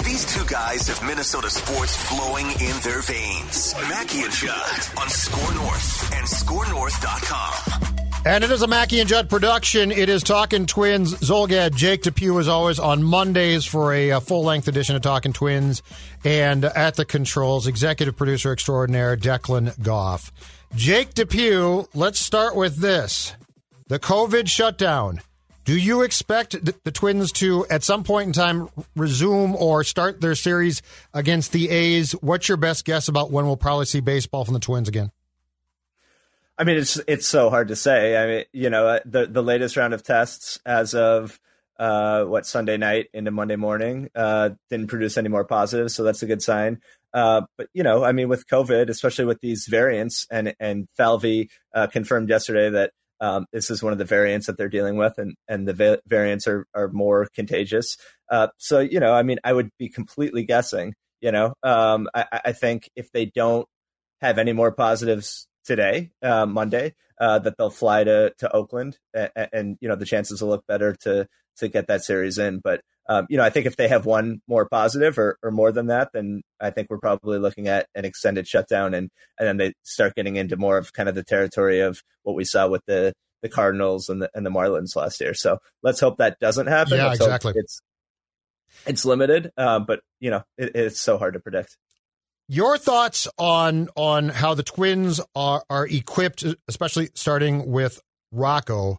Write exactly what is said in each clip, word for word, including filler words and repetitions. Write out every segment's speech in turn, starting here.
These two guys have Minnesota sports flowing in their veins. Mackey and Judd on Score North and score north dot com. And it is a Mackey and Judd production. It is Talking Twins. Zolgad, Jake Depew, as always, on Mondays for a, a full-length edition of Talking Twins. And at the controls, executive producer extraordinaire, Declan Goff. Jake Depew, let's start with this. The COVID shutdown. Do you expect the, the Twins to, at some point in time, resume or start their series against the A's? What's your best guess about when we'll probably see baseball from the Twins again? I mean, it's it's so hard to say. I mean, you know, the the latest round of tests as of uh, what Sunday night into Monday morning uh, didn't produce any more positives, so that's a good sign. Uh, but you know, I mean, with COVID, especially with these variants, and and Falvey uh, confirmed yesterday that um, this is one of the variants that they're dealing with, and and the va- variants are are more contagious. Uh, so you know, I mean, I would be completely guessing. You know, um, I, I think if they don't have any more positives today, uh, Monday, uh, that they'll fly to, to Oakland, and, and, you know, the chances will look better to, to get that series in. But, um, you know, I think if they have one more positive or, or more than that, then I think we're probably looking at an extended shutdown, and, and then they start getting into more of kind of the territory of what we saw with the, the Cardinals and the, and the Marlins last year. So let's hope that doesn't happen. Yeah, let's exactly. It's, it's limited, uh, but, you know, it, it's so hard to predict. Your thoughts on on how the Twins are, are equipped, especially starting with Rocco,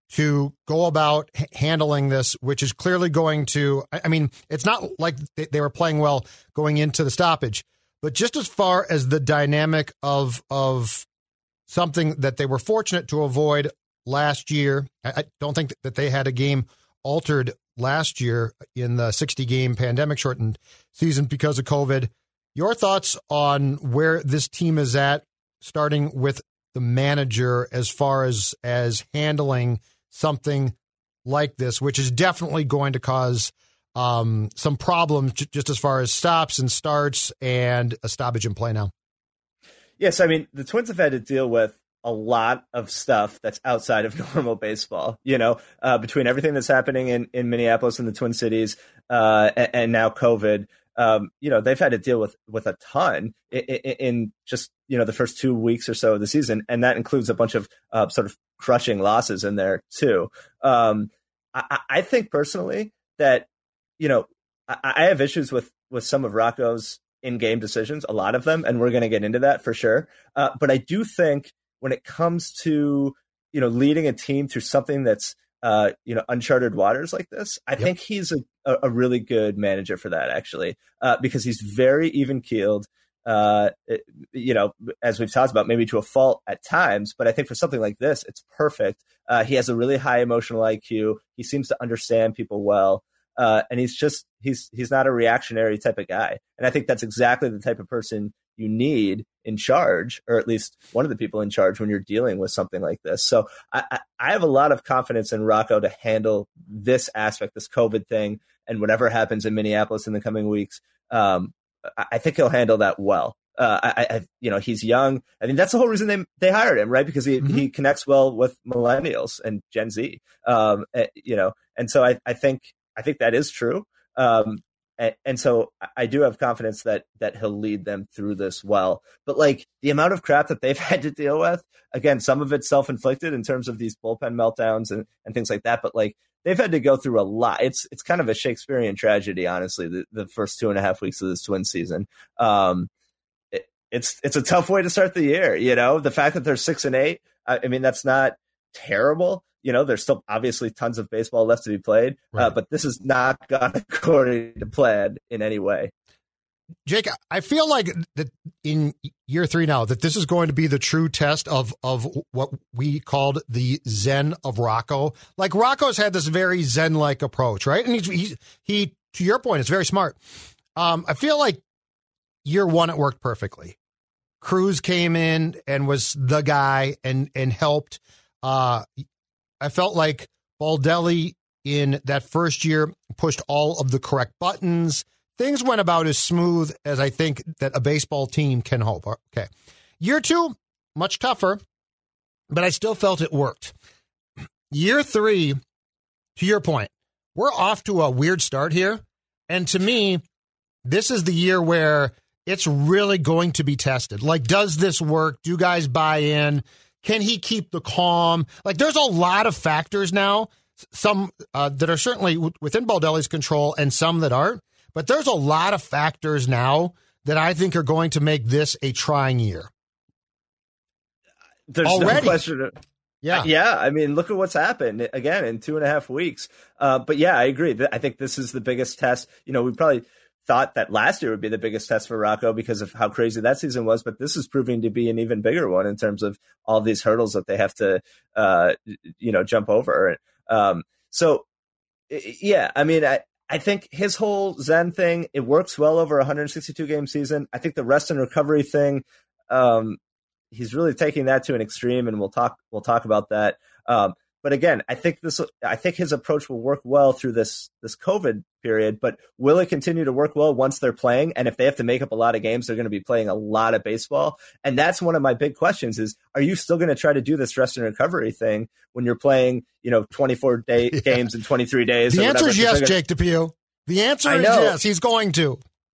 to go about h- handling this, which is clearly going to, I, I mean, it's not like they, they were playing well going into the stoppage, but just as far as the dynamic of of something that they were fortunate to avoid last year, I, I don't think that they had a game altered last year in the sixty-game pandemic-shortened season because of COVID. Your thoughts on where this team is at, starting with the manager, as far as as handling something like this, which is definitely going to cause um, some problems j- just as far as stops and starts and a stoppage in play now. Yes, I mean, the Twins have had to deal with a lot of stuff that's outside of normal baseball, you know, uh, between everything that's happening in, in Minneapolis and the Twin Cities uh, and, and now COVID. Um, you know, they've had to deal with with a ton in, in, in just, you know, the first two weeks or so of the season. And that includes a bunch of uh, sort of crushing losses in there, too. Um, I, I think personally that, you know, I, I have issues with with some of Rocco's in-game decisions, a lot of them, and we're going to get into that for sure. Uh, but I do think when it comes to, you know, leading a team through something that's, uh, you know, uncharted waters like this, I yep. think he's a, a really good manager for that, actually, uh, because he's very even keeled, uh, it, you know, as we've talked about, maybe to a fault at times. But I think for something like this, it's perfect. Uh, he has a really high emotional I Q. He seems to understand people well. Uh, and he's just he's he's not a reactionary type of guy. And I think that's exactly the type of person you need in charge, or at least one of the people in charge when you're dealing with something like this. So I, I have a lot of confidence in Rocco to handle this aspect, this COVID thing, and whatever happens in Minneapolis in the coming weeks. Um, I think he'll handle that well. Uh, I, I, you know, he's young. I mean, that's the whole reason they they hired him, right? Because he, mm-hmm. he connects well with millennials and Gen Z. Um, you know, and so I, I think I think that is true. Um, and, and so I do have confidence that that he'll lead them through this well. But like the amount of crap that they've had to deal with, again, some of it's self-inflicted in terms of these bullpen meltdowns and, and things like that. But like they've had to go through a lot. It's it's kind of a Shakespearean tragedy, honestly, the, the first two and a half weeks of this Twins season. Um, it, it's it's a tough way to start the year. You know, the fact that they're six and eight, I, I mean, that's not terrible. You know, there's still obviously tons of baseball left to be played, right. uh, but this is not gone according to plan in any way. Jake, I feel like that in year three now, that this is going to be the true test of of what we called the Zen of Rocco. Like Rocco's had this very Zen-like approach, right? And he's, he, he, to your point, is very smart. Um, I feel like year one, it worked perfectly. Cruz came in and was the guy and, and helped. Uh, I felt like Baldelli in that first year pushed all of the correct buttons. Things went about as smooth as I think that a baseball team can hope. Okay. Year two, much tougher, but I still felt it worked. Year three, to your point, we're off to a weird start here. And to me, this is the year where it's really going to be tested. Like, does this work? Do guys buy in? Can he keep the calm? Like, there's a lot of factors now, some uh, that are certainly w- within Baldelli's control and some that aren't. But there's a lot of factors now that I think are going to make this a trying year. There's Already. no question. Yeah. Yeah. I mean, look at what's happened again in two and a half weeks. Uh, but yeah, I agree. I think this is the biggest test. You know, we probably thought that last year would be the biggest test for Rocco because of how crazy that season was. But this is proving to be an even bigger one in terms of all these hurdles that they have to, uh, you know, jump over. Um, so, yeah, I mean, I, I think his whole Zen thing, it works well over a one hundred sixty-two game season. I think the rest and recovery thing, um, he's really taking that to an extreme, and we'll talk we'll talk about that. Um, but again, I think this I think his approach will work well through this this COVID period. But will it continue to work well once they're playing? And if they have to make up a lot of games, they're going to be playing a lot of baseball. And that's one of my big questions: is are you still going to try to do this rest and recovery thing when you're playing, you know, twenty-four day yeah. games in twenty-three days? The answer is yes, gonna... Jake DePew. The answer is yes. He's going to.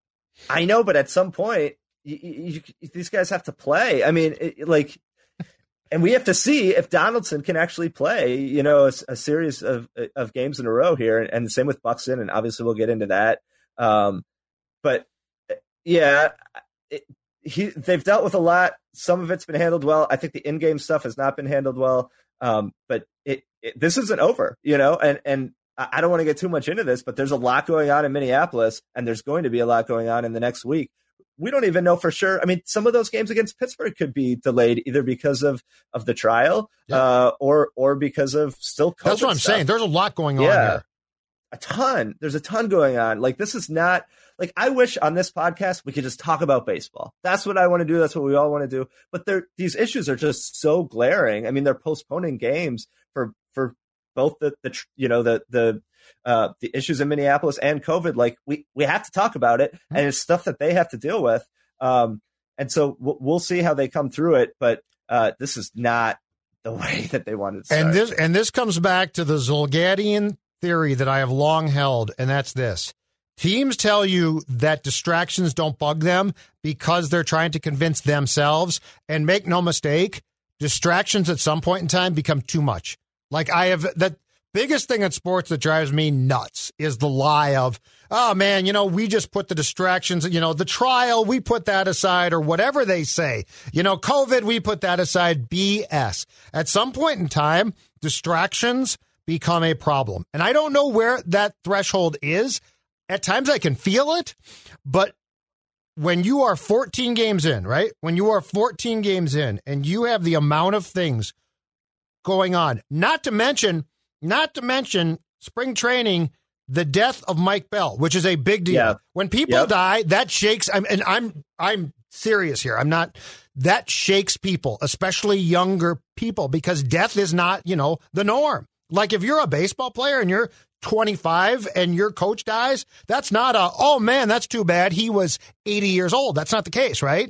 I know, but at some point, You, you, you, these guys have to play. I mean, it, like, and we have to see if Donaldson can actually play, you know, a, a series of of games in a row here, and, and the same with Buxton, and obviously we'll get into that. Um, but yeah, it, he they've dealt with a lot. Some of it's been handled well. I think the in-game stuff has not been handled well. Um, but it, it this isn't over, you know, and and. I don't want to get too much into this, but there's a lot going on in Minneapolis, and there's going to be a lot going on in the next week. We don't even know for sure. I mean, some of those games against Pittsburgh could be delayed either because of, of the trial yeah. uh, or or because of still COVID That's what I'm stuff. saying. There's a lot going yeah, on here. A ton. There's a ton going on. Like, this is not – like, I wish on this podcast we could just talk about baseball. That's what I want to do. That's what we all want to do. But these issues are just so glaring. I mean, they're postponing games for for – both the, the you know the the uh, the issues in Minneapolis and COVID. Like, we we have to talk about it, and it's stuff that they have to deal with. Um, and so we'll, we'll see how they come through it. But uh, this is not the way that they wanted to start. And this and this comes back to the Zulgadian theory that I have long held, and that's this: teams tell you that distractions don't bug them because they're trying to convince themselves. And make no mistake, distractions at some point in time become too much. Like, I have the biggest thing in sports that drives me nuts is the lie of, oh, man, you know, we just put the distractions, you know, the trial, we put that aside, or whatever they say. You know, COVID, we put that aside. B S. At some point in time, distractions become a problem. And I don't know where that threshold is. At times I can feel it, but when you are fourteen games in, right? When you are fourteen games in and you have the amount of things going on, not to mention, not to mention spring training, the death of Mike Bell, which is a big deal. Yeah. When people yep. die, that shakes. I'm, and I'm, I'm serious here. I'm not. That shakes people, especially younger people, because death is not, you know, the norm. Like, if you're a baseball player and you're twenty-five and your coach dies, that's not a, oh man, that's too bad. He was eighty years old. That's not the case, right?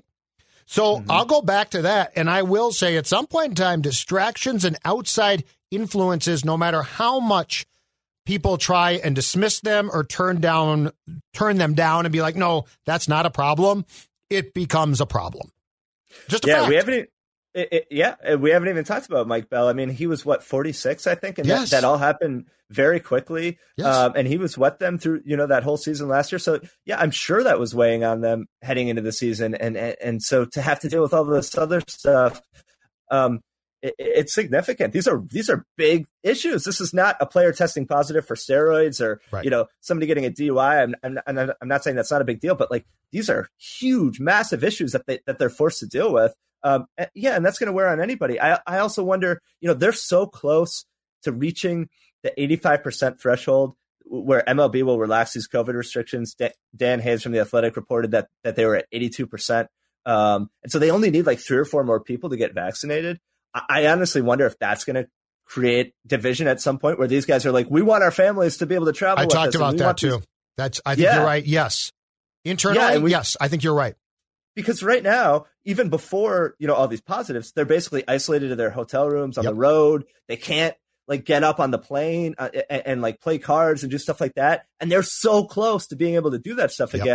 So mm-hmm. I'll go back to that, and I will say at some point in time, distractions and outside influences, no matter how much people try and dismiss them or turn down, turn them down and be like, no, that's not a problem, it becomes a problem. Just a yeah, fact. we haven't. It, it, yeah, we haven't even talked about Mike Bell. I mean, he was what forty-six, I think, and yes. that, that all happened very quickly. Yes. Um, and he was with them through, you know, that whole season last year. So yeah, I'm sure that was weighing on them heading into the season. And and, and so to have to deal with all this other stuff, um, it, it's significant. These are these are big issues. This is not a player testing positive for steroids or right. you know, somebody getting a D U I. I'm, I'm I'm not saying that's not a big deal, but like, these are huge, massive issues that they that they're forced to deal with. Um, yeah, and that's going to wear on anybody. I, I also wonder, you know, they're so close to reaching the eighty-five percent threshold where M L B will relax these COVID restrictions. Dan, Dan Hayes from The Athletic reported that that they were at eighty-two percent. Um, and so they only need like three or four more people to get vaccinated. I, I honestly wonder if that's going to create division at some point where these guys are like, we want our families to be able to travel. I with talked us, about that too. These... That's, I think yeah. you're right. Yes. Internally, yeah, we... yes, I think you're right. Because right now, even before, you know, all these positives, they're basically isolated to their hotel rooms on yep. the road. They can't like get up on the plane uh, and, and like play cards and do stuff like that. And they're so close to being able to do that stuff yep. again.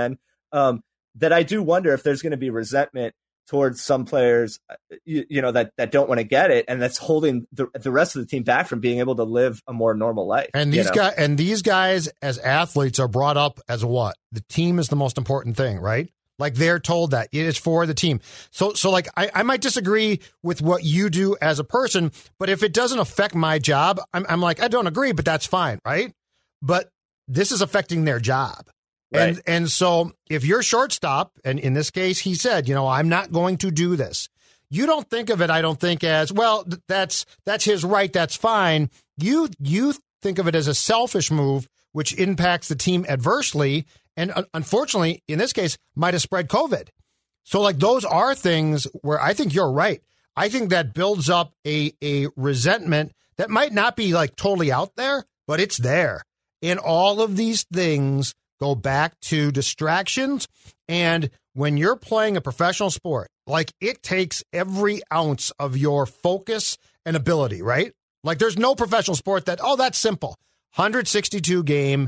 Um, that I do wonder if there's going to be resentment towards some players, you, you know, that, that don't want to get it, and that's holding the the rest of the team back from being able to live a more normal life. And these you know? guys, and these guys as athletes are brought up as what? The team is the most important thing, right? Like they're told that it is for the team. So, so like I, I might disagree with what you do as a person, but if it doesn't affect my job, I'm, I'm like, I don't agree, but that's fine, right? But this is affecting their job. Right. And and so if you're shortstop, and in this case, he said, you know, I'm not going to do this. You don't think of it, I don't think, as, well, that's that's his right, that's fine. You you think of it as a selfish move, which impacts the team adversely, and uh, unfortunately, in this case, might have spread COVID. So, like, those are things where I think you're right. I think that builds up a a resentment that might not be, like, totally out there, but it's there. And all of these things go back to distractions. And when you're playing a professional sport, like, it takes every ounce of your focus and ability, right? Like, there's no professional sport that, oh, that's simple. one hundred sixty-two game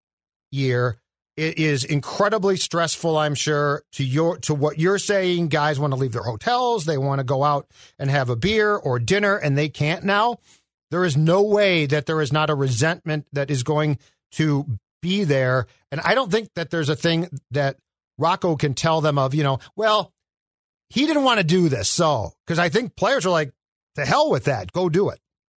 year. It is incredibly stressful, I'm sure, to your to what you're saying. Guys want to leave their hotels. They want to go out and have a beer or dinner, and they can't now. There is no way that there is not a resentment that is going to be there. And I don't think that there's a thing that Rocco can tell them of, you know, well, he didn't want to do this. So, because I think players are like, to hell with that. Go do it.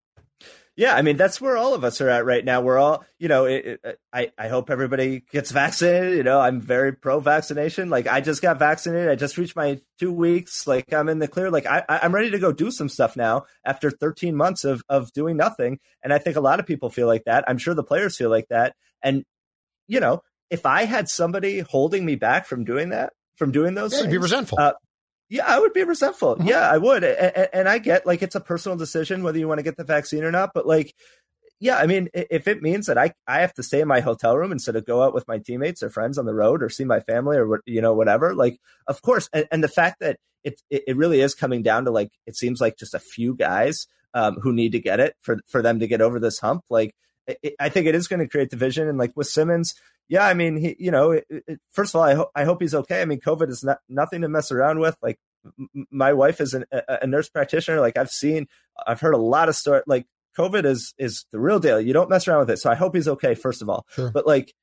Yeah, I mean, that's where all of us are at right now. We're all, you know, it, it, I, I hope everybody gets vaccinated. You know, I'm very pro-vaccination. Like, I just got vaccinated. I just reached my two weeks. Like, I'm in the clear. Like, I, I'm ready to go do some stuff now after thirteen months of, of doing nothing. And I think a lot of people feel like that. I'm sure the players feel like that. And, you know, if I had somebody holding me back from doing that, from doing those yeah, things, you'd be resentful. Uh, Yeah, I would be resentful. Mm-hmm. Yeah, I would. And, and I get, like, it's a personal decision whether you want to get the vaccine or not. But, like, yeah, I mean, if it means that I, I have to stay in my hotel room instead of go out with my teammates or friends on the road or see my family or, you know, whatever, like, of course. And, and the fact that it, it really is coming down to, like, it seems like just a few guys um, who need to get it for, for them to get over this hump. Like, it, I think it is going to create division. And, like, with Simmons, yeah, I mean, he, you know, it, it, first of all, I, ho- I hope he's okay. I mean, COVID is not nothing to mess around with. Like, m- my wife is an, a, a nurse practitioner. Like, I've seen, I've heard a lot of stories. Like, COVID is is the real deal. You don't mess around with it. So I hope he's okay, first of all. Sure. But, like,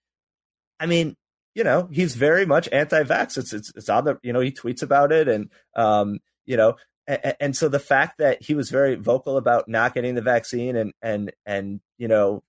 I mean, you know, he's very much anti-vax. It's it's it's on the, you know, he tweets about it, and um, you know, and, and so the fact that he was very vocal about not getting the vaccine and and and you know,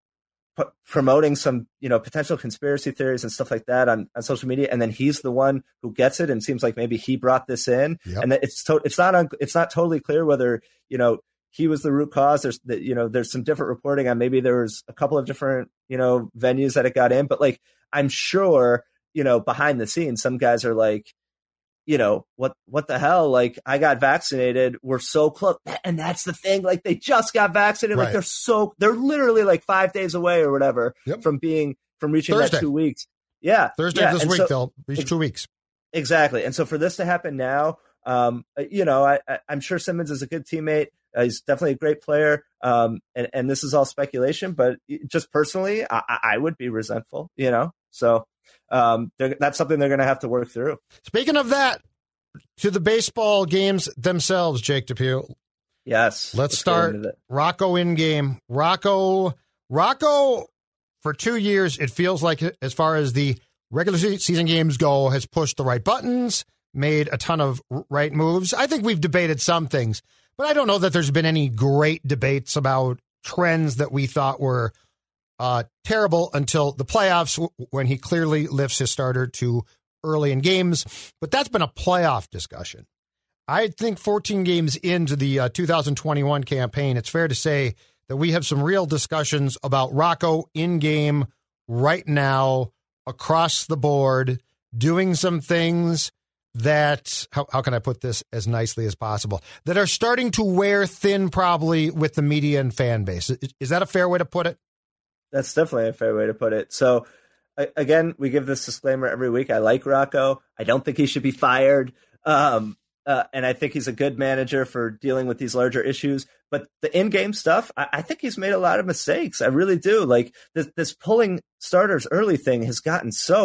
p- promoting some, you know, potential conspiracy theories and stuff like that on, on social media, and then he's the one who gets it, and seems like maybe he brought this in, Yep. and that it's to- it's not un- it's not totally clear whether, you know, he was the root cause. There's, you know, there's some different reporting on maybe there was a couple of different, you know, venues that it got in, but, like, I'm sure, you know, behind the scenes, some guys are like, you know, what, what the hell? Like, I got vaccinated. We're so close. And that's the thing. Like, they just got vaccinated. Right. Like, they're so, they're literally like five days away or whatever Yep. from being, from reaching Thursday. that two weeks. Yeah. Thursday yeah. this and week, so, they'll reach two weeks. Exactly. And so for this to happen now, um, you know, I, I, I'm sure Simmons is a good teammate. Uh, he's definitely a great player. Um, and, and this is all speculation, but just personally, I, I would be resentful, you know? So um, that's something they're going to have to work through. Speaking of that, to the baseball games themselves, Jake Depew. Yes. Let's, let's start Rocco in game. Rocco, Rocco, for two years, it feels like, as far as the regular season games go, has pushed the right buttons, made a ton of right moves. I think we've debated some things, but I don't know that there's been any great debates about trends that we thought were uh, terrible until the playoffs, when he clearly lifts his starter too early in games. But that's been a playoff discussion. I think fourteen games into the uh, two thousand twenty-one campaign, it's fair to say that we have some real discussions about Rocco in game right now, across the board, doing some things that, how, how can I put this as nicely as possible, that are starting to wear thin probably with the media and fan base. Is, is that a fair way to put it? That's definitely a fair way to put it. So, again, we give this disclaimer every week. I like Rocco. I don't think he should be fired. Um, uh, and I think he's a good manager for dealing with these larger issues. But the in-game stuff, I, I think he's made a lot of mistakes. I really do. Like, this, this pulling starters early thing has gotten so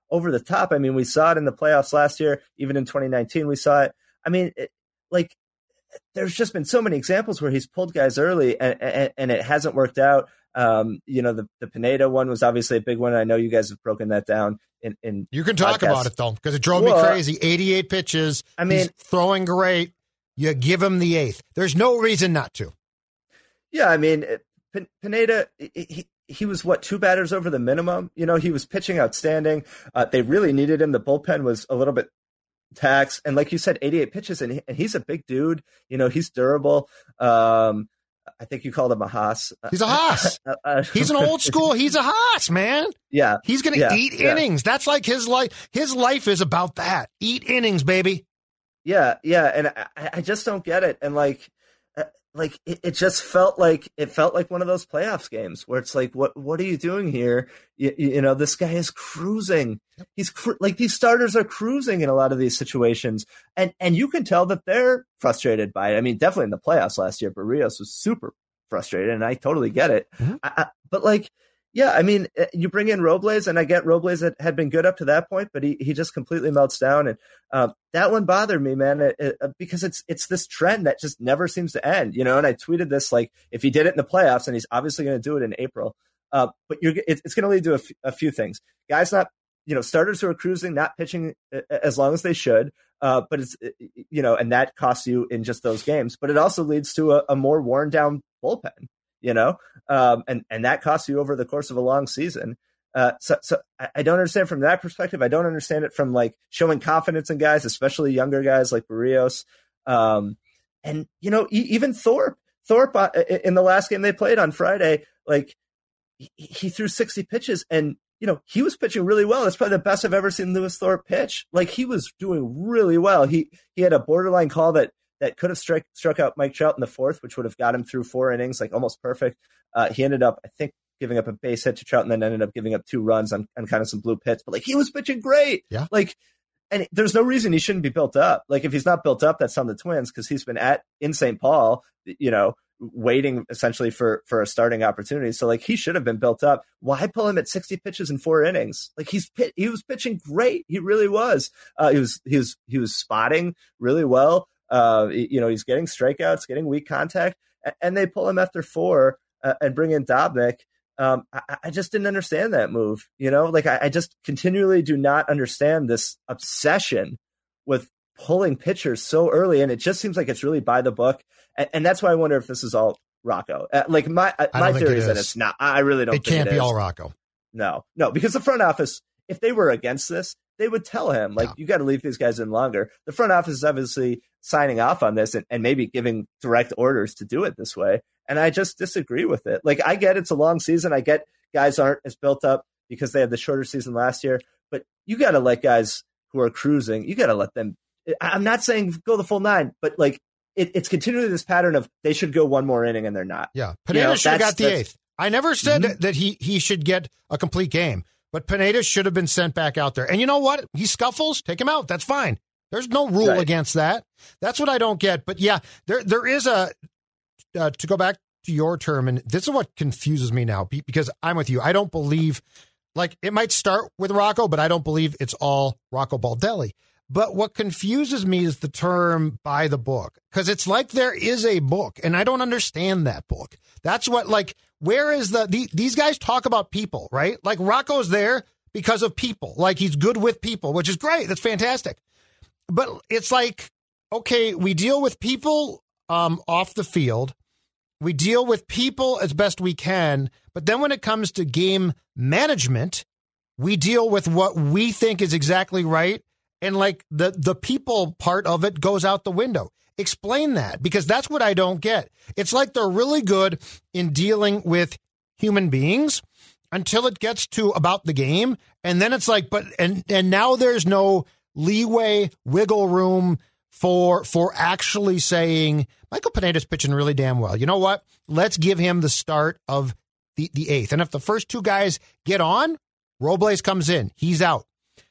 over the top. I mean, we saw it in the playoffs last year, even in twenty nineteen, we saw it. I mean, it, like, there's just been so many examples where he's pulled guys early and, and, and it hasn't worked out. Um, you know, the, the Pineda one was obviously a big one. I know you guys have broken that down in, in You can talk podcasts. about it, though, because it drove well, me crazy. eighty-eight pitches. I mean, he's throwing great. You give him the eighth. There's no reason not to. Yeah, I mean, P- Pineda, he, he was, what, two batters over the minimum? You know, he was pitching outstanding. Uh, they really needed him. The bullpen was a little bit taxed. And like you said, eighty-eight pitches, and, he, and he's a big dude. You know, he's durable. Um, I think you called him a Haas. He's a Haas. He's an old school. He's a Haas, man. Yeah. He's going to yeah, eat yeah. innings. That's like his life. His life is about that. Eat innings, baby. Yeah, yeah. And I, I just don't get it. And like, like it, it just felt like it felt like one of those playoffs games where it's like, what what are you doing here? You, you know, this guy is cruising. He's cru- like these starters are cruising in a lot of these situations, and and you can tell that they're frustrated by it. I mean, definitely in the playoffs last year, Barrios was super frustrated, and I totally get it. Mm-hmm. I, I, but like, yeah, I mean, you bring in Robles, and I get Robles that had been good up to that point, but he, he just completely melts down, and uh, that one bothered me, man, it, it, because it's it's this trend that just never seems to end, you know. And I tweeted this, like, if he did it in the playoffs, and he's obviously going to do it in April, uh, but you're it, it's going to lead to a, f- a few things. Guys, not you know, starters who are cruising, not pitching as long as they should, uh, but it's you know, and that costs you in just those games. But it also leads to a, a more worn down bullpen. You know, um, and, and that costs you over the course of a long season. Uh, so so I, I don't understand from that perspective. I don't understand it from like showing confidence in guys, especially younger guys like Barrios. Um, and, you know, e- even Thorpe, Thorpe uh, in the last game they played on Friday, like he, he threw sixty pitches and, you know, he was pitching really well. That's probably the best I've ever seen Lewis Thorpe pitch. Like he was doing really well. He, he had a borderline call that, that could have struck struck out Mike Trout in the fourth, which would have got him through four innings, like almost perfect. Uh, he ended up, I think, giving up a base hit to Trout and then ended up giving up two runs on, on kind of some blue pits. But like he was pitching great. Yeah. Like, and there's no reason he shouldn't be built up. Like if he's not built up, that's on the Twins because he's been at in Saint Paul, you know, waiting essentially for for a starting opportunity. So like he should have been built up. Why pull him at sixty pitches in four innings? Like he's pit, he was pitching great. He really was. Uh, he was he was he was spotting really well. Uh, you know, he's getting strikeouts, getting weak contact, and they pull him after four uh, and bring in Dobnik. Um, I, I just didn't understand that move. You know, like I, I just continually do not understand this obsession with pulling pitchers so early, and it just seems like it's really by the book. And, and that's why I wonder if this is all Rocco. Uh, like my uh, my theory is that it's not. I really don't. It think can't it be is. all Rocco. No, no, because the front office, if they were against this, they would tell him, like, yeah. you got to leave these guys in longer. The front office is obviously signing off on this and, and maybe giving direct orders to do it this way. And I just disagree with it. Like, I get it's a long season. I get guys aren't as built up because they had the shorter season last year. But you got to let guys who are cruising, you got to let them. I'm not saying go the full nine, but, like, it, it's continually this pattern of they should go one more inning and they're not. Yeah, Pineda you know, should have got the eighth. I never said mm-hmm. that he, he should get a complete game. But Pineda should have been sent back out there. And you know what? He scuffles, take him out. That's fine. There's no rule right. against that. That's what I don't get. But yeah, there there is a, uh, to go back to your term, and this is what confuses me now, because I'm with you. I don't believe, like, it might start with Rocco, but I don't believe it's all Rocco Baldelli. But what confuses me is the term by the book, because it's like there is a book, and I don't understand that book. That's what, like, where is the, the, these guys talk about people, right? Like Rocco's there because of people, like he's good with people, which is great. That's fantastic. But it's like, okay, we deal with people um, off the field. We deal with people as best we can. But then when it comes to game management, we deal with what we think is exactly right. And like the, the people part of it goes out the window. Explain that, because that's what I don't get. It's like they're really good in dealing with human beings until it gets to about the game. And then it's like, but, and, and now there's no leeway, wiggle room for, for actually saying Michael Pineda's pitching really damn well. You know what? Let's give him the start of the, the eighth. And if the first two guys get on, Robles comes in, he's out.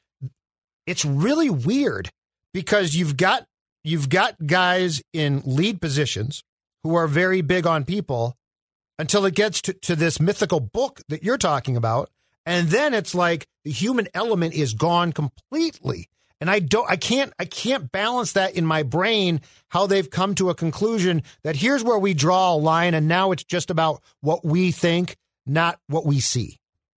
It's really weird because you've got, You've got guys in lead positions who are very big on people until it gets to, to this mythical book that you're talking about. And then it's like the human element is gone completely. And I don't, I can't, I can't balance that in my brain, how they've come to a conclusion that here's where we draw a line. And now it's just about what we think, not what we see.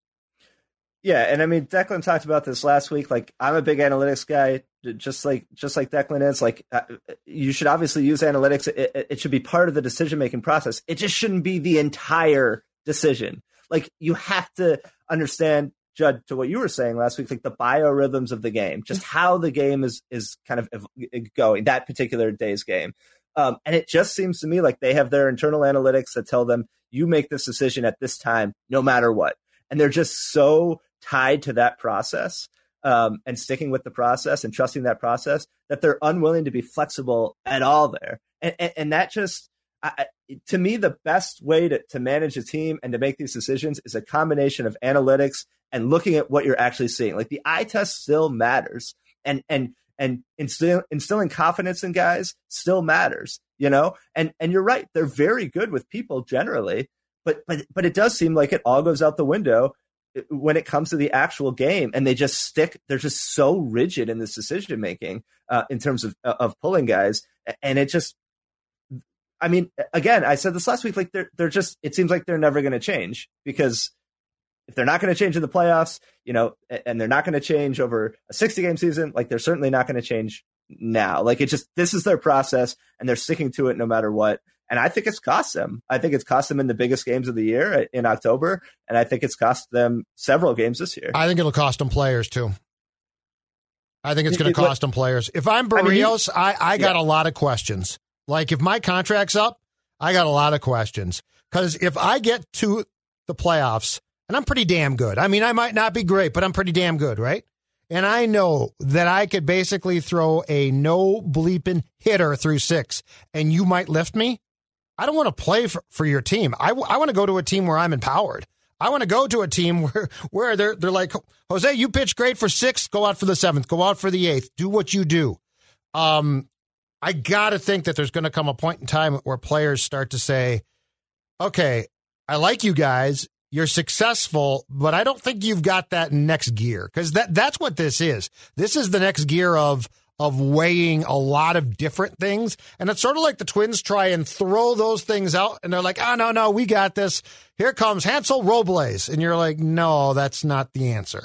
Yeah. And I mean, Declan talked about this last week. Like, I'm a big analytics guy, just like, just like Declan is. Like, uh, you should obviously use analytics. It, it should be part of the decision-making process. It just shouldn't be the entire decision. Like, you have to understand, Judd, to what you were saying last week, like the biorhythms of the game, just how the game is is kind of going, that particular day's game. Um, and it just seems to me like they have their internal analytics that tell them, you make this decision at this time, no matter what. And they're just so tied to that process um, and sticking with the process and trusting that process that they're unwilling to be flexible at all there. And, and, and that just, I, to me, the best way to, to manage a team and to make these decisions is a combination of analytics and looking at what you're actually seeing. Like, the eye test still matters, and and and instill, instilling confidence in guys still matters, you know. And and you're right, they're very good with people generally, but but but it does seem like it all goes out the window when it comes to the actual game, and they just stick. They're just so rigid in this decision making uh, in terms of of pulling guys, and it just. I mean, again, I said this last week. Like, they're they're just. It seems like they're never going to change, because if they're not going to change in the playoffs, you know, and they're not going to change over a sixty game season, like, they're certainly not going to change now. Like, it just, this is their process, and they're sticking to it no matter what. And I think it's cost them. I think it's cost them in the biggest games of the year in October. And I think it's cost them several games this year. I think it'll cost them players too. I think it's going to cost them players. If I'm Barrios, I, mean, he, I, I got yeah. a lot of questions. Like, if my contract's up, I got a lot of questions. Because if I get to the playoffs, and I'm pretty damn good. I mean, I might not be great, but I'm pretty damn good, right? And I know that I could basically throw a no bleeping hitter through six, and you might lift me. I don't want to play for, for your team. I, w- I want to go to a team where I'm empowered. I want to go to a team where, where they're they're like, Jose, you pitched great for six. Go out for the seventh. Go out for the eighth. Do what you do. Um, I got to think that there's going to come a point in time where players start to say, okay, I like you guys. You're successful, but I don't think you've got that next gear, because that, that's what this is. This is the next gear of of weighing a lot of different things. And it's sort of like the Twins try and throw those things out, and they're like, oh, no, no, we got this. Here comes Hansel Robles. And you're like, no, that's not the answer.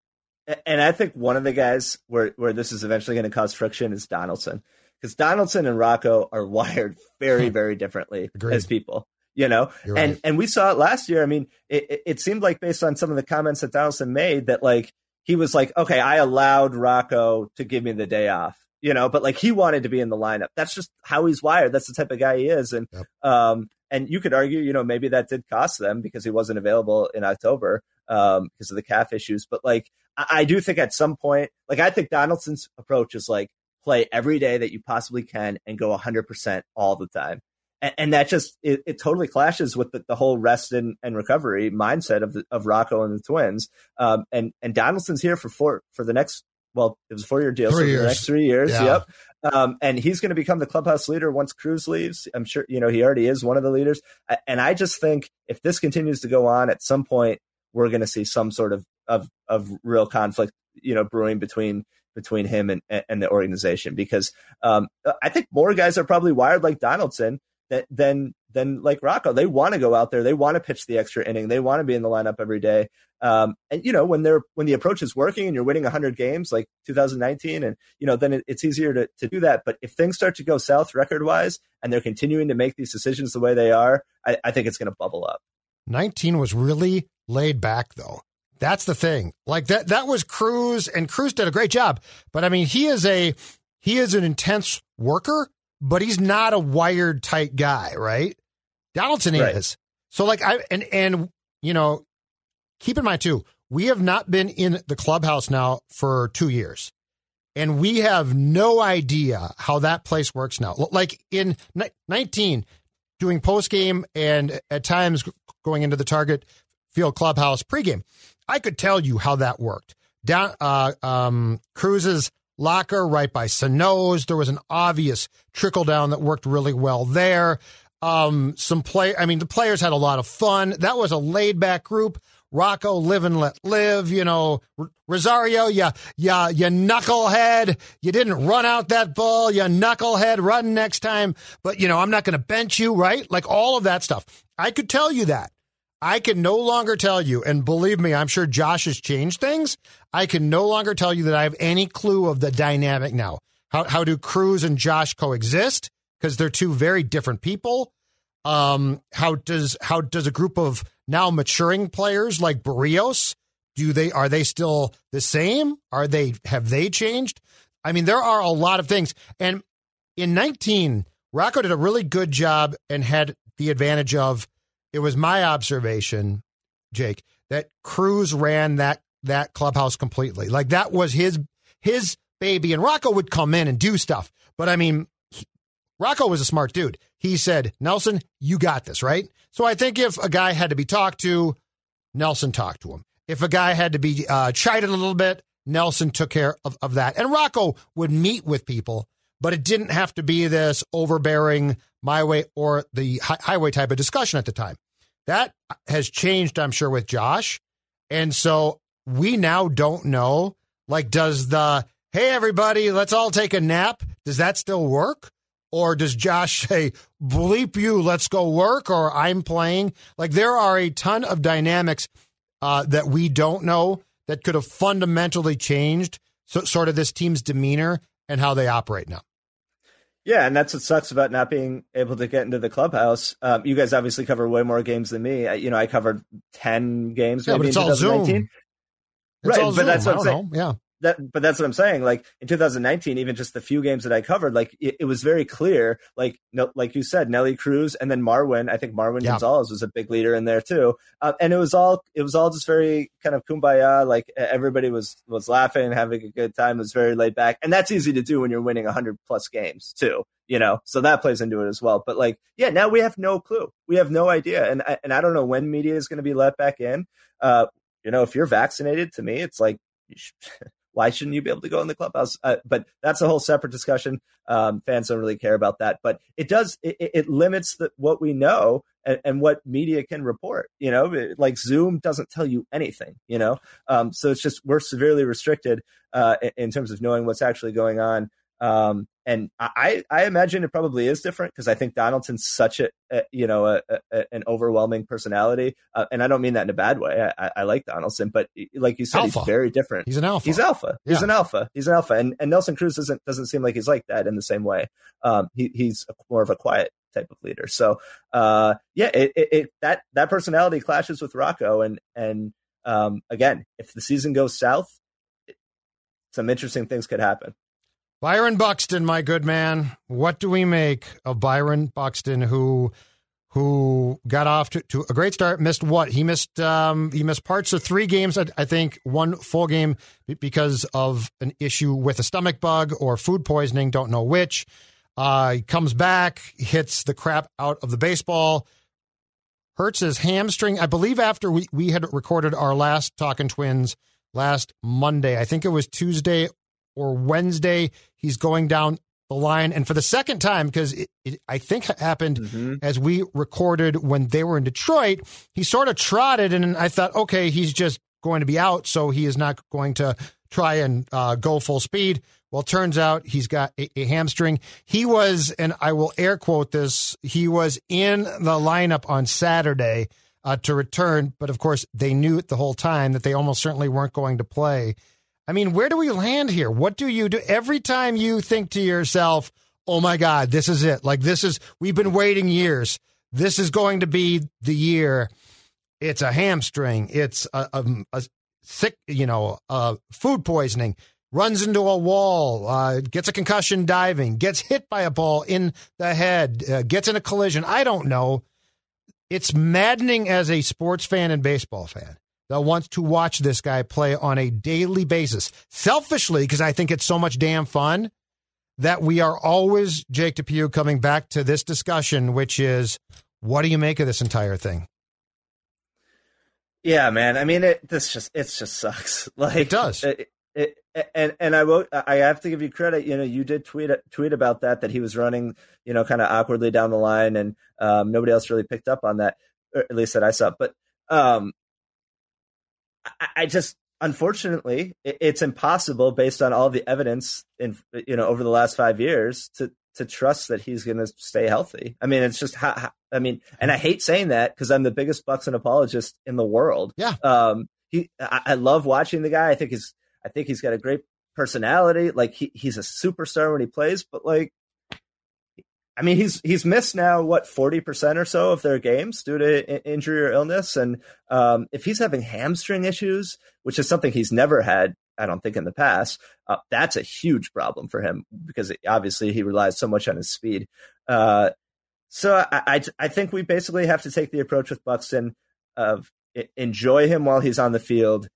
And I think one of the guys where, where this is eventually going to cause friction is Donaldson, because Donaldson and Rocco are wired very, very differently Agreed. As people. You know, You're and right. and we saw it last year. I mean, it, it seemed like, based on some of the comments that Donaldson made, that like he was like, okay, I allowed Rocco to give me the day off, you know, but like he wanted to be in the lineup. That's just how he's wired. That's the type of guy he is. And yep. um, and you could argue, you know, maybe that did cost them because he wasn't available in October um, because of the calf issues. But like, I, I do think at some point, like, I think Donaldson's approach is like, play every day that you possibly can and go one hundred percent all the time. And that just, it, it totally clashes with the, the whole rest and, and recovery mindset of the, of Rocco and the Twins. Um, and, and Donaldson's here for four, for the next, well, it was a four year deal. Three so years. For the next three years. Yeah. Yep. Um, and he's going to become the clubhouse leader once Cruz leaves. I'm sure, you know, he already is one of the leaders. And I just think if this continues to go on, at some point, we're going to see some sort of, of, of real conflict, you know, brewing between, between him and, and the organization, because um, I think more guys are probably wired like Donaldson Then, then like Rocco. They want to go out there. They want to pitch the extra inning. They want to be in the lineup every day. Um, and you know, when they're when the approach is working and you're winning one hundred games like two thousand nineteen, and you know, then it, it's easier to to do that. But if things start to go south record wise, and they're continuing to make these decisions the way they are, I, I think it's going to bubble up. nineteen was really laid back, though. That's the thing. Like that. That was Cruz, and Cruz did a great job. But I mean, he is a he is an intense worker. But he's not a wired tight guy, right? Donaldson right. is. So like I and and you know, keep in mind too, we have not been in the clubhouse now for two years. And we have no idea how that place works now. Like in nineteen, doing postgame and at times going into the Target Field clubhouse pregame, I could tell you how that worked. Down uh um Cruz's locker right by Sano's. There was an obvious trickle down that worked really well there. Um, some play, I mean, the players had a lot of fun. That was a laid back group. Rocco, live and let live. You know, R- Rosario, you, you, you knucklehead. You didn't run out that ball. You knucklehead. Run next time. But, you know, I'm not going to bench you, right? Like all of that stuff. I could tell you that. I can no longer tell you, and believe me, I'm sure Josh has changed things. I can no longer tell you that I have any clue of the dynamic now. How how do Cruz and Josh coexist? Because they're two very different people. Um, how does how does a group of now maturing players like Barrios, do they are they still the same? Are they have they changed? I mean, there are a lot of things. And in nineteen, Rocco did a really good job and had the advantage of, it was my observation, Jake, that Cruz ran that that clubhouse completely. Like that was his his baby, and Rocco would come in and do stuff. But I mean, he, Rocco was a smart dude. He said, Nelson, you got this, right? So I think if a guy had to be talked to, Nelson talked to him. If a guy had to be uh, chided a little bit, Nelson took care of, of that. And Rocco would meet with people, but it didn't have to be this overbearing my way or the hi- highway type of discussion at the time. That has changed, I'm sure, with Josh. And so we now don't know, like, does the, hey, everybody, let's all take a nap, does that still work? Or does Josh say, bleep you, let's go work, or I'm playing? Like, there are a ton of dynamics uh, that we don't know that could have fundamentally changed so, sort of this team's demeanor and how they operate now. Yeah, and that's what sucks about not being able to get into the clubhouse. Um, you guys obviously cover way more games than me. I, you know, I covered ten games. Yeah, maybe but it's in all Zoom. It's right, all but Zoom. that's what I'm I saying. know. Yeah. That, but that's what I'm saying. Like in two thousand nineteen, even just the few games that I covered, like it, it was very clear. Like no, like you said, Nelly Cruz, and then Marwin. I think Marwin yeah. Gonzalez was a big leader in there too. Uh, and it was all it was all just very kind of kumbaya. Like everybody was was laughing, having a good time. It was very laid back, and that's easy to do when you're winning one hundred plus games too. You know, so that plays into it as well. But like, yeah, now we have no clue. We have no idea, and and I don't know when media is going to be let back in. Uh, you know, if you're vaccinated, to me, it's like. You should, why shouldn't you be able to go in the clubhouse? Uh, but that's a whole separate discussion. Um, fans don't really care about that, but it does. It, it limits the, what we know and, and what media can report. You know, it, like Zoom doesn't tell you anything. You know, um, so it's just we're severely restricted uh, in, in terms of knowing what's actually going on. Um, and I, I imagine it probably is different because I think Donaldson's such a, a you know, a, a, an overwhelming personality. Uh, and I don't mean that in a bad way. I, I like Donaldson, but like you said, alpha. He's very different. He's an alpha. He's alpha. Yeah. He's an alpha. He's an alpha. And, and Nelson Cruz doesn't, doesn't seem like he's like that in the same way. Um, he, he's more of a quiet type of leader. So, uh, yeah, it, it, it that, that personality clashes with Rocco. And, and, um, again, if the season goes south, it, some interesting things could happen. Byron Buxton, my good man. What do we make of Byron Buxton, who who got off to, to a great start? Missed what? He missed um, he missed parts of three games. I, I think one full game because of an issue with a stomach bug or food poisoning. Don't know which. Uh, he comes back, hits the crap out of the baseball, hurts his hamstring. I believe after we, we had recorded our last Talkin' Twins last Monday. I think it was Tuesday or Wednesday, he's going down the line. And for the second time, because it, it I think happened mm-hmm. as we recorded when they were in Detroit, he sort of trotted, and I thought, okay, he's just going to be out, so he is not going to try and uh, go full speed. Well, turns out he's got a, a hamstring. He was, and I will air quote this, he was in the lineup on Saturday uh, to return, but of course they knew the whole time that they almost certainly weren't going to play. I mean, where do we land here? What do you do every time you think to yourself, oh my God, this is it. Like this is, we've been waiting years. This is going to be the year. It's a hamstring. It's a, a, a sick, you know, uh, food poisoning, runs into a wall, uh, gets a concussion diving, gets hit by a ball in the head, uh, gets in a collision. I don't know. It's maddening as a sports fan and baseball fan that wants to watch this guy play on a daily basis. Selfishly, because I think it's so much damn fun, that we are always, Jake DePew, coming back to this discussion, which is, what do you make of this entire thing? Yeah, man. I mean, it this just it just sucks. Like it does. It, it, and and I will. I have to give you credit. You know, you did tweet tweet about that that he was running, you know, kind of awkwardly down the line, and um, nobody else really picked up on that, or at least that I saw. But um, I, I just, unfortunately, it, it's impossible based on all the evidence in, you know, over the last five years to, to trust that he's going to stay healthy. I mean, it's just, how, how, I mean, and I hate saying that because I'm the biggest Buxton apologist in the world. Yeah. Um, he, I, I love watching the guy. I think he's, I think he's got a great personality. Like he, he's a superstar when he plays, but like, I mean, he's he's missed now, what, forty percent or so of their games due to I- injury or illness. And um, if he's having hamstring issues, which is something he's never had, I don't think, in the past, uh, that's a huge problem for him because it, obviously he relies so much on his speed. Uh, so I, I, I think we basically have to take the approach with Buxton of enjoy him while he's on the field,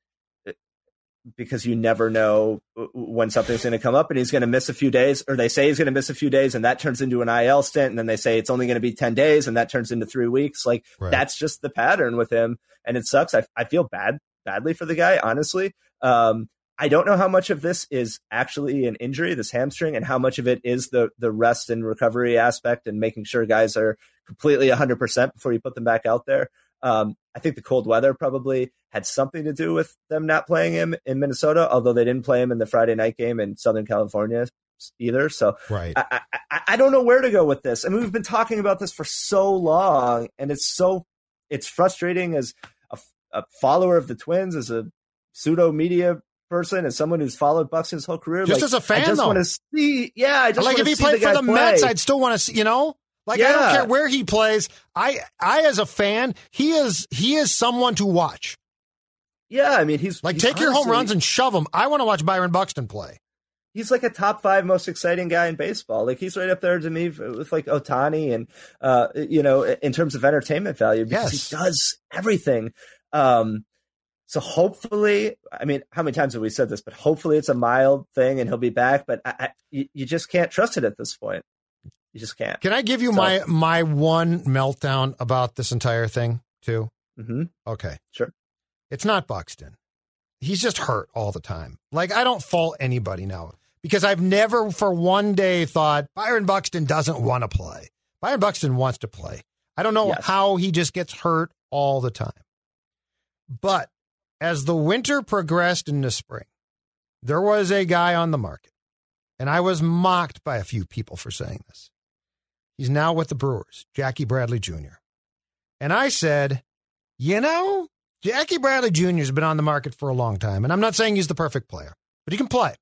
because you never know when something's going to come up and he's going to miss a few days, or they say he's going to miss a few days and that turns into an I L stint. And then they say it's only going to be ten days and that turns into three weeks. Like right. That's just the pattern with him. And it sucks. I, I feel bad, badly for the guy, honestly. Um, I don't know how much of this is actually an injury, this hamstring, and how much of it is the, the rest and recovery aspect and making sure guys are completely one hundred percent before you put them back out there. Um, I think the cold weather probably had something to do with them not playing him in Minnesota, although they didn't play him in the Friday night game in Southern California either. So right. I, I, I don't know where to go with this. I mean, we've been talking about this for so long, and it's so it's frustrating as a, a follower of the Twins, as a pseudo media person, as someone who's followed Buxton his whole career. Just like, as a fan, I just though. want to see. Yeah, I just like if he see played the for the play. Mets, I'd still want to see. You know. Like, yeah. I don't care where he plays. I, I, as a fan, he is he is someone to watch. Yeah, I mean, he's like he's take honestly, your home runs and shove them. I want to watch Byron Buxton play. He's like a top five most exciting guy in baseball. Like he's right up there to me with like Ohtani and uh, you know, in terms of entertainment value because yes. he does everything. Um, so hopefully, I mean, how many times have we said this? But hopefully, it's a mild thing and he'll be back. But I, I, you, you just can't trust it at this point. You just can't. Can I give you so, my my one meltdown about this entire thing, too? Mm-hmm. Okay. Sure. It's not Buxton. He's just hurt all the time. Like, I don't fault anybody now because I've never for one day thought Byron Buxton doesn't want to play. Byron Buxton wants to play. I don't know yes. how he just gets hurt all the time. But as the winter progressed into spring, there was a guy on the market, and I was mocked by a few people for saying this. He's now with the Brewers, Jackie Bradley Junior And I said, you know, Jackie Bradley Junior has been on the market for a long time, and I'm not saying he's the perfect player, but he can play.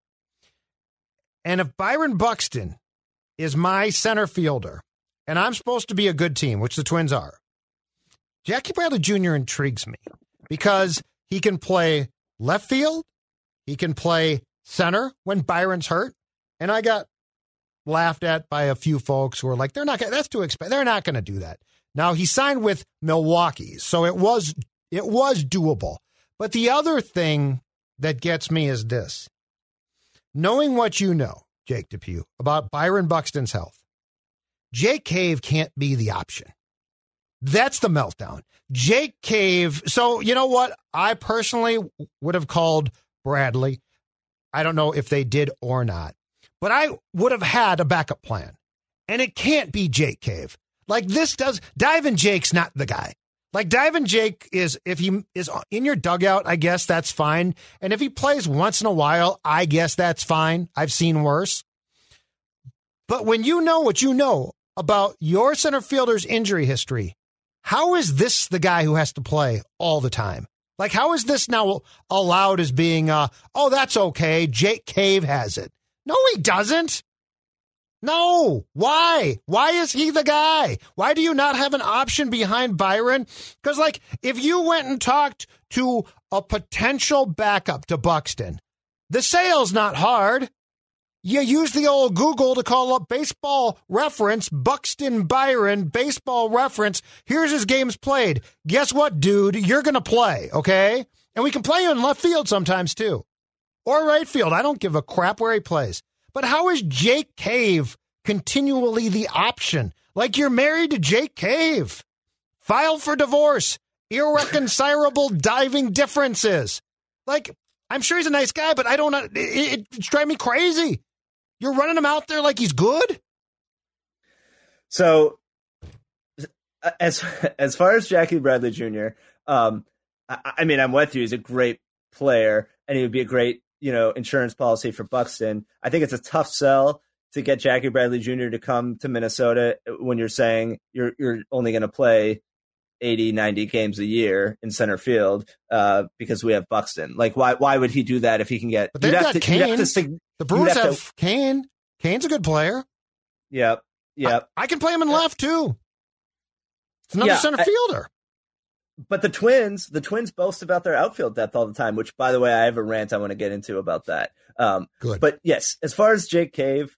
And if Byron Buxton is my center fielder, and I'm supposed to be a good team, which the Twins are, Jackie Bradley Junior intrigues me because he can play left field, he can play center when Byron's hurt, and I got laughed at by a few folks who are like, they're not gonna, that's too expensive. They're not going to do that. Now he signed with Milwaukee, so it was it was doable. But the other thing that gets me is this. Knowing what you know, Jake Depew, about Byron Buxton's health, Jake Cave can't be the option. That's the meltdown. Jake Cave. So you know what? I personally would have called Bradley. I don't know if they did or not. But I would have had a backup plan. And it can't be Jake Cave. Like this does, Diving Jake's not the guy. Like Diving Jake is, if he is in your dugout, I guess that's fine. And if he plays once in a while, I guess that's fine. I've seen worse. But when you know what you know about your center fielder's injury history, how is this the guy who has to play all the time? Like, how is this now allowed as being, uh, oh, that's okay, Jake Cave has it? No, he doesn't. No. Why? Why is he the guy? Why do you not have an option behind Byron? Because, like, if you went and talked to a potential backup to Buxton, the sale's not hard. You use the old Google to call up Baseball Reference, Buxton Byron, Baseball Reference. Here's his games played. Guess what, dude? You're going to play, okay? And we can play you in left field sometimes, too. Or right field. I don't give a crap where he plays. But how is Jake Cave continually the option? Like you're married to Jake Cave. File for divorce. Irreconcilable diving differences. Like, I'm sure he's a nice guy, but I don't know. It, it, it's driving me crazy. You're running him out there like he's good? So, as as far as Jackie Bradley Junior, um, I, I mean, I'm with you. He's a great player, and he would be a great, you know, insurance policy for Buxton. I think it's a tough sell to get Jackie Bradley Junior to come to Minnesota when you're saying you're you're only going to play eighty, ninety games a year in center field uh, because we have Buxton. Like, why why would he do that if he can get? But they've got to, Kane. To, the Brewers have, have to, Kane. Kane's a good player. Yep, yep. I, I can play him in left too. It's another yeah, center I, fielder. But the Twins, the Twins boast about their outfield depth all the time, which, by the way, I have a rant I want to get into about that. Um, Good. But yes, as far as Jake Cave,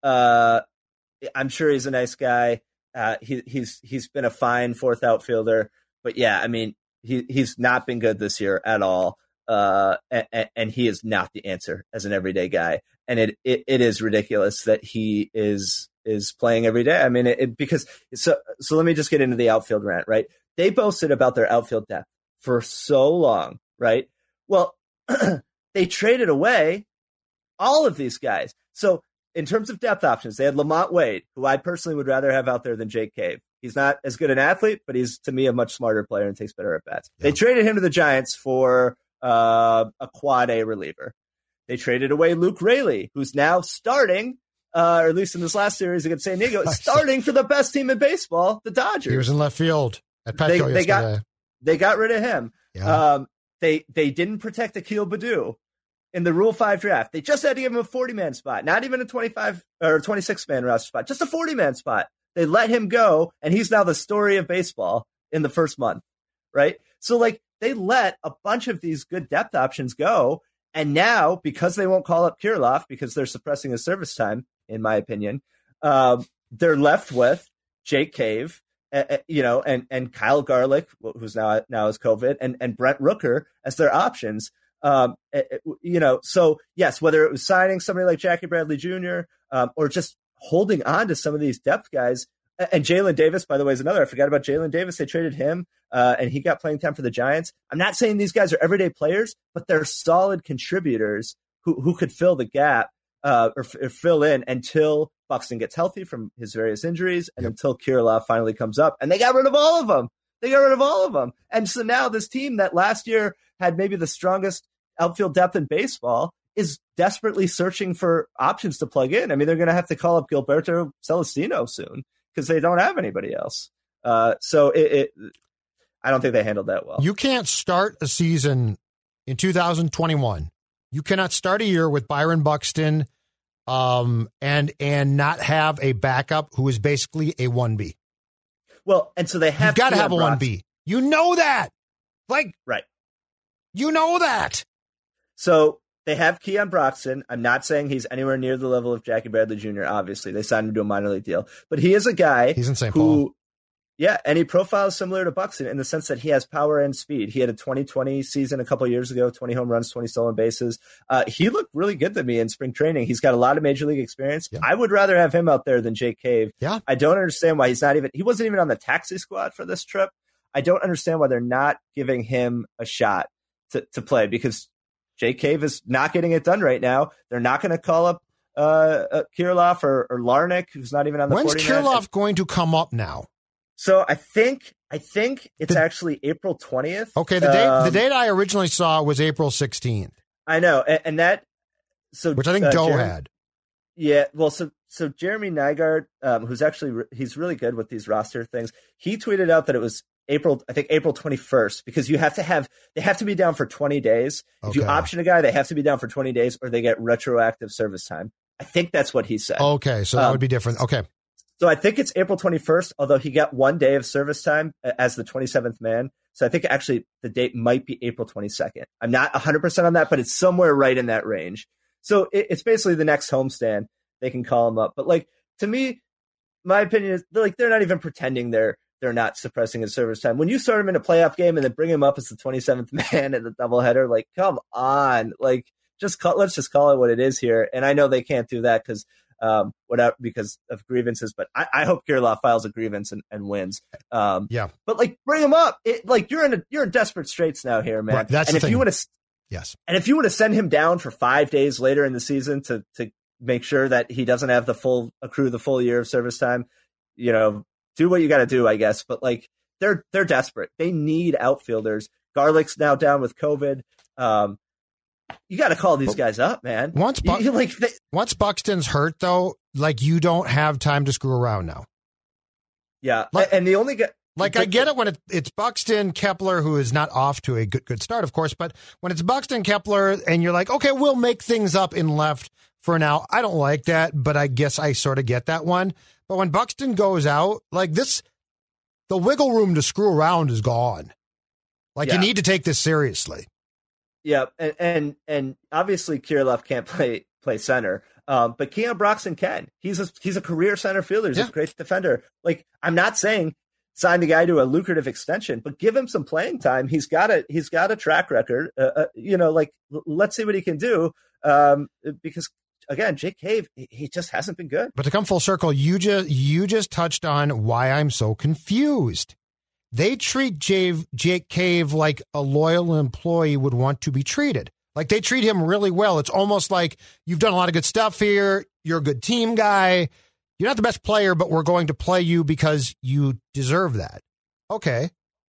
uh, I'm sure he's a nice guy. Uh, he, he's he's been a fine fourth outfielder. But yeah, I mean, he he's not been good this year at all. Uh, and, and he is not the answer as an everyday guy. And it, it, it is ridiculous that he is is playing every day. I mean, it, it because so so let me just get into the outfield rant, right? They boasted about their outfield depth for so long, right? Well, they traded away all of these guys. So in terms of depth options, they had Lamont Wade, who I personally would rather have out there than Jake Cave. He's not as good an athlete, but he's, to me, a much smarter player and takes better at bats. Yeah. They traded him to the Giants for uh, a quad A reliever. They traded away Luke Raley, who's now starting, uh, or at least in this last series against San Diego, starting for the best team in baseball, the Dodgers. He was in left field at Petco they, yesterday. They got, they got rid of him. Yeah. Um, they they didn't protect Akil Baddoo in the Rule five draft. They just had to give him a forty-man spot, not even a twenty-five or twenty-six-man roster spot, just a forty-man spot. They let him go, and he's now the story of baseball in the first month, right? So, like, they let a bunch of these good depth options go, and now, because they won't call up Kirilloff, because they're suppressing his service time, in my opinion, um, they're left with Jake Cave, uh, you know, and and Kyle Garlick, who's now now is COVID, and and Brent Rooker as their options. Um, it, you know, so yes, whether it was signing somebody like Jackie Bradley Junior um, or just holding on to some of these depth guys, and Jalen Davis, by the way, is another. I forgot about Jalen Davis. They traded him, uh, and he got playing time for the Giants. I'm not saying these guys are everyday players, but they're solid contributors who who could fill the gap uh, or, or fill in until Buxton gets healthy from his various injuries, and yep. until Kirilloff finally comes up. And they got rid of all of them. They got rid of all of them. And so now this team that last year had maybe the strongest outfield depth in baseball is desperately searching for options to plug in. I mean, they're going to have to call up Gilberto Celestino soon because they don't have anybody else. Uh, so it, it, I don't think they handled that well. You can't start a season in two thousand twenty-one. You cannot start a year with Byron Buxton um, and and not have a backup who is basically a one B. Well, and so they have You've got to have a one B. You know that. Like, right. You know that. So they have Keon Broxton. I'm not saying he's anywhere near the level of Jackie Bradley Junior Obviously, they signed him to a minor league deal, but he is a guy. He's in Saint who, Paul. Yeah, and he profiles similar to Buxton in the sense that he has power and speed. He had a twenty twenty season a couple years ago, twenty home runs, twenty stolen bases. Uh, he looked really good to me in spring training. He's got a lot of major league experience. Yeah. I would rather have him out there than Jake Cave. Yeah. I don't understand why he's not even. He wasn't even on the taxi squad for this trip. I don't understand why they're not giving him a shot to, to play because Jake Cave is not getting it done right now. They're not going to call up uh, uh, Kirilloff or, or Larnick, who's not even on the When's forty-man. Kirilloff going to come up now? So I think I think it's the, actually April twentieth. Okay, the date um, the date I originally saw was April sixteenth. I know, and, and that so which I think uh, Doe Jeremy, had. Yeah, well, so so Jeremy Nygaard, um, who's actually re- he's really good with these roster things. He tweeted out that it was April, I think April twenty-first, because you have to have they have to be down for twenty days. If okay. you option a guy, they have to be down for twenty days, or they get retroactive service time. I think that's what he said. Okay, so that um, would be different. Okay. So I think it's April twenty-first, although he got one day of service time as the twenty-seventh man. So I think actually the date might be April twenty-second. I'm not one hundred percent on that, but it's somewhere right in that range. So it, it's basically the next homestand. They can call him up. But like to me, my opinion is they're like they're not even pretending they're they're not suppressing his service time. When you start him in a playoff game and then bring him up as the twenty-seventh man in the doubleheader, like come on, like just call, let's just call it what it is here. And I know they can't do that because. Um, whatever because of grievances, but I, I hope Kirilloff files a grievance and, and wins. Um, yeah, but like bring him up. It, like you're in a, you're in desperate straits now here, man. Right, that's and the if thing. you want to, yes, and if you want to send him down for five days later in the season to to make sure that he doesn't have the full accrue the full year of service time, you know, do what you got to do, I guess. But like they're they're desperate. They need outfielders. Garlick's now down with COVID. Um, you got to call these guys up, man. Once, Bu- you, like, they- once Buxton's hurt, though, like you don't have time to screw around now. Yeah, like, and the only guy. Like, I get it when it, it's Buxton, Kepler, who is not off to a good good start, of course, but when it's Buxton, Kepler, and you're like, okay, we'll make things up in left for now. I don't like that, but I guess I sort of get that one. But when Buxton goes out, like this, the wiggle room to screw around is gone. Like, yeah. You need to take this seriously. Yeah, and and, and obviously Kirilov can't play play center, um, but Keon Broxton can. He's a, he's a career center fielder. He's yeah. a great defender. Like, I'm not saying sign the guy to a lucrative extension, but give him some playing time. He's got a he's got a track record. Uh, uh, you know, like l- let's see what he can do. Um, because again, Jake Cave, he, he just hasn't been good. But to come full circle, you just you just touched on why I'm so confused. They treat Jave, Jake Cave like a loyal employee would want to be treated. Like, they treat him really well. It's almost like, you've done a lot of good stuff here. You're a good team guy. You're not the best player, but we're going to play you because you deserve that. Okay.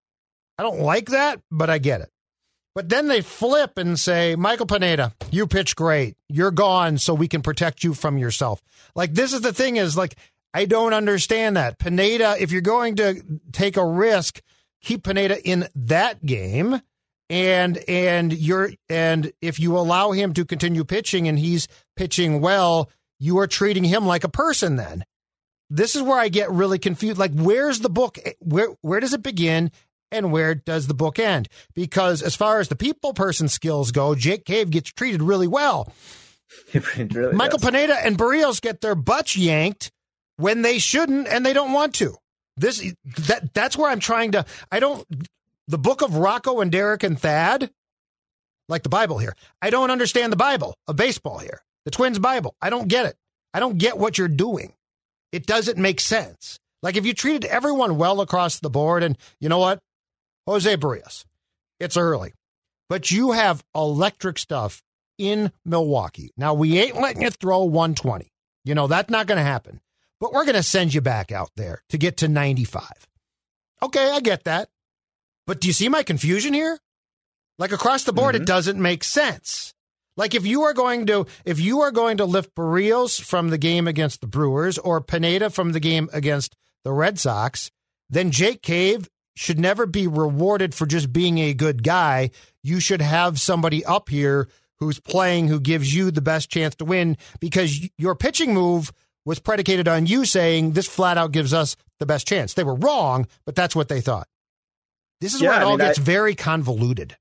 I don't like that, but I get it. But then they flip and say, Michael Pineda, you pitch great. You're gone so we can protect you from yourself. Like, this is the thing is, like, I don't understand that. Pineda, if you're going to take a risk, keep Pineda in that game. And and you're and if you allow him to continue pitching and he's pitching well, you are treating him like a person then. This is where I get really confused. Like, where's the book? Where where does it begin and where does the book end? Because as far as the people person skills go, Jake Cave gets treated really well. It really Michael does. Pineda and Barrios get their butts yanked when they shouldn't and they don't want to. This that that's where I'm trying to I don't the book of Rocco and Derek and Thad, like the Bible here. I don't understand the Bible of baseball here. The Twins Bible. I don't get it. I don't get what you're doing. It doesn't make sense. Like, if you treated everyone well across the board, and you know what? Jose Barrios, it's early, but you have electric stuff in Milwaukee. Now, we ain't letting you throw one twenty. You know, that's not going to happen. But we're going to send you back out there to get to ninety-five. Okay, I get that. But do you see my confusion here? Like, across the board, mm-hmm. It doesn't make sense. Like, if you are going to if you are going to lift Barrios from the game against the Brewers or Pineda from the game against the Red Sox, then Jake Cave should never be rewarded for just being a good guy. You should have somebody up here who's playing, who gives you the best chance to win, because your pitching move was predicated on you saying this flat out gives us the best chance. They were wrong, but that's what they thought. This is yeah, where it I all mean, gets I, very convoluted.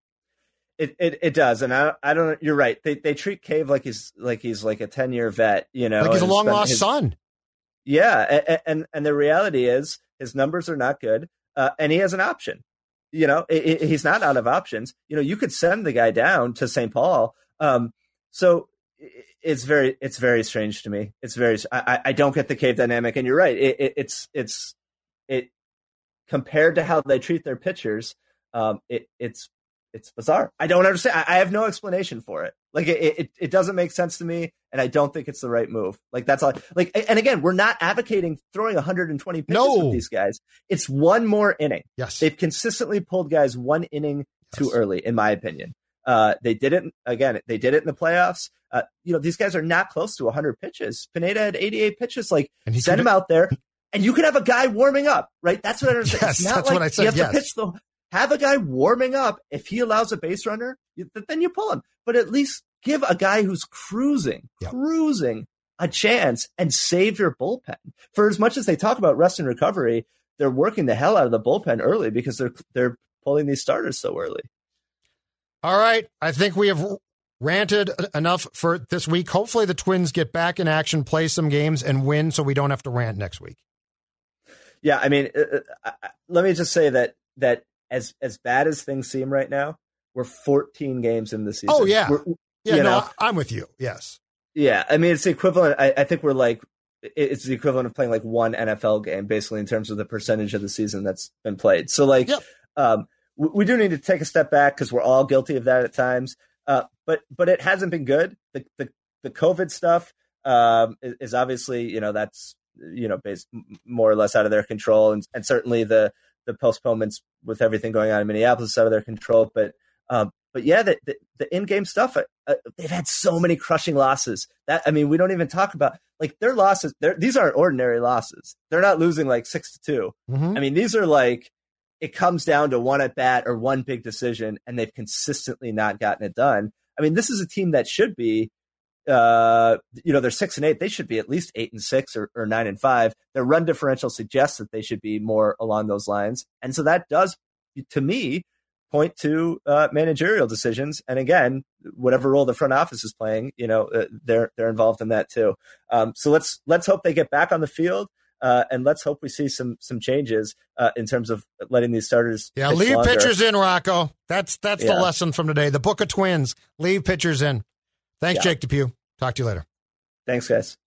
It, it it does, and I I don't. You're right. They they treat Cave like he's like he's like a ten year vet. You know, like he's a long lost his, son. Yeah, and, and and the reality is his numbers are not good, uh, and he has an option. You know, it, it, he's not out of options. You know, you could send the guy down to Saint Paul. Um, so it's very it's very strange to me. It's very I, I don't get the Cave dynamic, and you're right. It, it, it's it's it compared to how they treat their pitchers. Um, it it's it's bizarre. I don't understand. I, I have no explanation for it. Like it, it it doesn't make sense to me, and I don't think it's the right move. Like that's all. Like and again, we're not advocating throwing one hundred twenty pitches no. with these guys. It's one more inning. Yes, they've consistently pulled guys one inning yes. too early, in my opinion. Uh, they did it again. They did it in the playoffs. Uh, you know, these guys are not close to one hundred pitches. Pineda had eighty-eight pitches. Like, send him out there, and you could have a guy warming up. Right? That's what I understand. Yes, it's not that's like what I said. You have yes. to pitch the. Have a guy warming up. If he allows a base runner, you, then you pull him. But at least give a guy who's cruising, yep. cruising a chance and save your bullpen. For as much as they talk about rest and recovery, they're working the hell out of the bullpen early because they're they're pulling these starters so early. All right. I think we have ranted enough for this week. Hopefully the Twins get back in action, play some games, and win so we don't have to rant next week. Yeah, I mean, uh, uh, let me just say that that As as bad as things seem right now, we're fourteen games in the season. Oh, yeah. We're, yeah, you no, know, I'm with you. Yes. Yeah. I mean, it's the equivalent. I, I think we're like, it's the equivalent of playing like one N F L game, basically, in terms of the percentage of the season that's been played. So, like, yep. um, we, we do need to take a step back because we're all guilty of that at times. Uh, but but it hasn't been good. The the, the COVID stuff um, is, is obviously, you know, that's, you know, based more or less out of their control. And, and certainly the, the postponements with everything going on in Minneapolis out of their control. But um, but yeah, the, the, the in-game stuff, uh, they've had so many crushing losses. That I mean, we don't even talk about like their losses. These aren't ordinary losses. They're not losing like six to two. Mm-hmm. I mean, these are like it comes down to one at bat or one big decision, and they've consistently not gotten it done. I mean, this is a team that should be. Uh, you know, they're six and eight. They should be at least eight and six or, or nine and five. Their run differential suggests that they should be more along those lines. And so that does, to me, point to uh, managerial decisions. And again, whatever role the front office is playing, you know, uh, they're they're involved in that too. Um, so let's let's hope they get back on the field. Uh, and let's hope we see some some changes uh, in terms of letting these starters. Yeah, leave longer. pitchers in, Rocco. That's that's yeah. the lesson from today. The Book of Twins. Leave pitchers in. Thanks, yeah. Jake DePew. Talk to you later. Thanks, guys.